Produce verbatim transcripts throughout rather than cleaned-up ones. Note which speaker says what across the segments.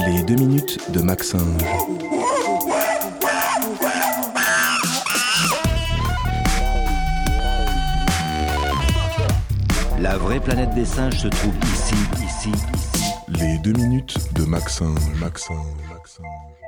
Speaker 1: Les deux minutes de Maxime.
Speaker 2: La vraie planète des singes se trouve ici, ici, ici.
Speaker 1: Les deux minutes de Maxime, Maxime, Maxime.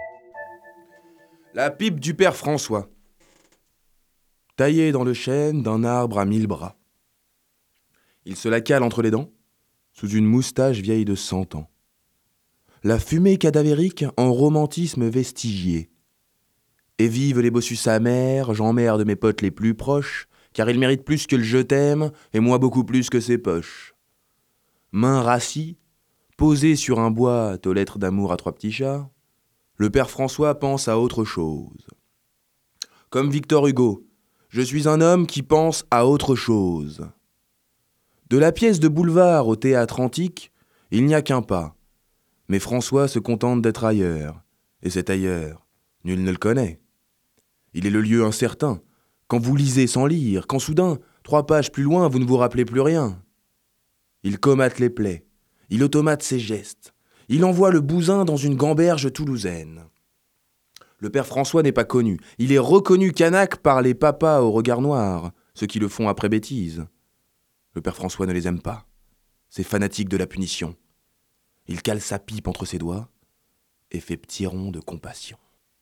Speaker 3: La pipe du père François. Taillée dans le chêne d'un arbre à mille bras. Il se la cale entre les dents, sous une moustache vieille de cent ans. La fumée cadavérique en romantisme vestigié. Et vive les bossus amers, j'emmerde mes potes les plus proches, car ils méritent plus que le je t'aime, et moi beaucoup plus que ses poches. Main rassis, posée sur un boîte aux lettres d'amour à trois petits chats, le père François pense à autre chose. Comme Victor Hugo, je suis un homme qui pense à autre chose. De la pièce de boulevard au théâtre antique, il n'y a qu'un pas. Mais François se contente d'être ailleurs, et cet ailleurs, nul ne le connaît. Il est le lieu incertain, quand vous lisez sans lire, quand soudain, trois pages plus loin, vous ne vous rappelez plus rien. Il comate les plaies, il automate ses gestes, il envoie le bousin dans une gamberge toulousaine. Le père François n'est pas connu, il est reconnu canaque par les papas au regard noir, ceux qui le font après bêtise. Le père François ne les aime pas, c'est fanatique de la punition. Il cale sa pipe entre ses doigts et fait petit rond de compassion.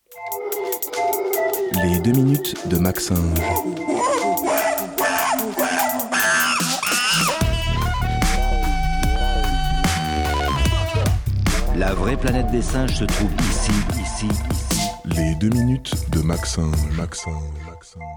Speaker 1: Les deux minutes de Maxime.
Speaker 2: La vraie planète des singes se trouve ici, ici, ici.
Speaker 1: Les deux minutes de Maxime, Maxime, Maxime.